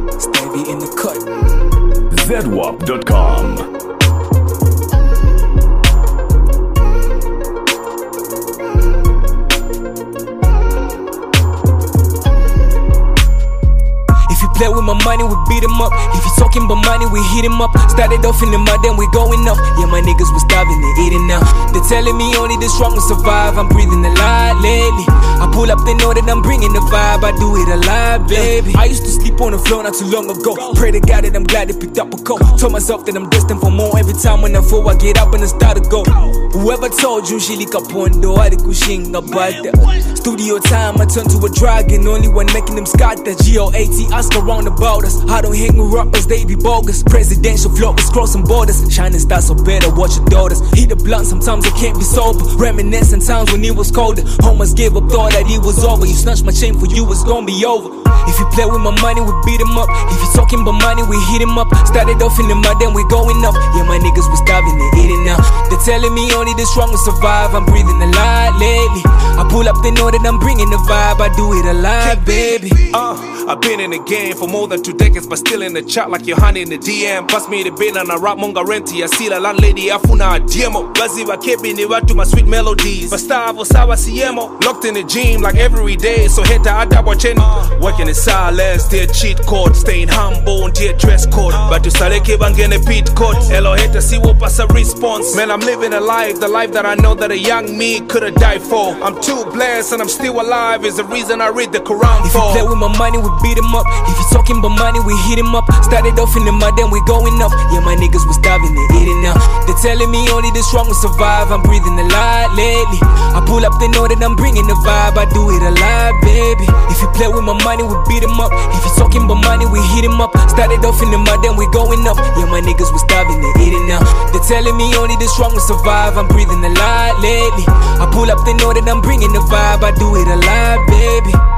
Stevie in the cut. ZWAP.com. Play with my money, we beat him up. If you talking about money, we hit him up. Started off in the mud, then we going up. Yeah, my niggas was starving, they eating now. They telling me only the strong will survive. I'm breathing a lot lately. I pull up, they know that I'm bringing the vibe. I do it a lot, baby. I used to sleep on the floor not too long ago. Pray to God that I'm glad they picked up a coat. Told myself that I'm destined for more. Every time when I fall, I get up and I start to go. Whoever told you she lick up on the I kushinga bada. Studio time, I turn to a dragon. Only one making them scatter. GOAT, ask around about us. I don't hang with rappers, they be bogus. Presidential flow is crossing borders. Shining stars, so better watch your daughters. Hit the blunt, sometimes I can't be sober. Reminiscing times when it was colder. Homers gave up, thought that it was over. You snatched my chain, for you it's gonna be over. If you play with my money, we beat him up. If you talking about money, we hit him up. Started off in the mud, then we going up. Yeah, my niggas was starving, they eating now. They're telling me only the strong will survive. I'm breathing a lot lately. I pull up, they know that I'm bringing the vibe. I do it a lot, baby. I've been in the game for more than 2 decades, but still in the chat like your honey in the DM. Pass me the bin and I rap monga renti. I see the landlady afuna diemo. Gazi wa kebi ni watu my sweet melodies. Bastavo sawa siemo. Locked in the gym like every day, so heta adabo chen. Working in silence, dear cheat code. Staying humble, dear dress code. But to saleke bangene beat code. Elo heta si wo pass a response. Man, I'm living a life, the life that I know that a young me could've died for. I'm too blessed and I'm still alive, is the reason I read the Quran for. If you play with my money, we beat him up. If you talking about money, we hit him up. Started off in the mud, then we going up. Yeah, my niggas was starving, they eating now. They telling me only the strong will survive. I'm breathing a lot lately. I pull up, they know that I'm bringing the vibe. I do it a lot, baby. If you play with my money, we beat him up. If you talking about money, we hit him up. Started off in the mud, then we going up. Yeah, my niggas was starving, they eating now. They telling me only the strong will survive. I'm breathing a lot lately. I pull up, they know that I'm bringing the vibe. I do it a lot, baby.